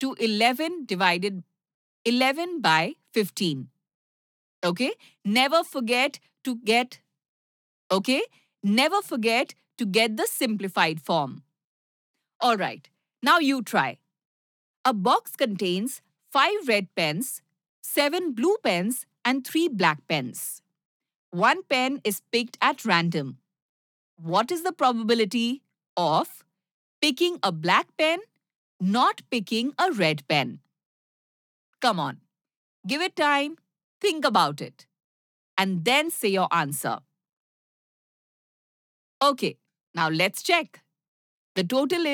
to 11 by 15. Okay? Never forget to get the simplified form. All right. Now you try. A box contains 5 red pens, 7 blue pens, and 3 black pens. One pen is picked at random. What is the probability of picking a black pen, not picking a red pen? Come on, give it time, think about it, and then say your answer. Okay, now let's check. The total is